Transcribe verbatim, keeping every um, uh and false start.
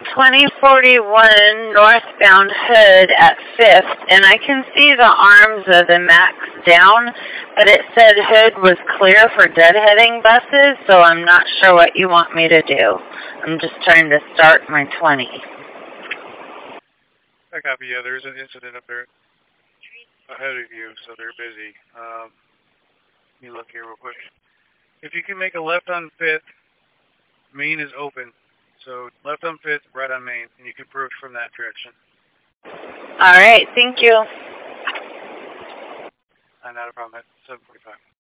twenty forty-one northbound Hood at fifth, and I can see the arms of the Max down, but it said Hood was clear for deadheading buses, so I'm not sure what you want me to do. I'm just trying to start my twenty. I copy. Yeah, there's an incident up there ahead of you, so they're busy. Um, let me look here real quick. If you can make a left on fifth, Main is open. So left on fifth, right on Main, and you can approach from that direction. All right, thank you. Uh, not a problem. At seven forty-five.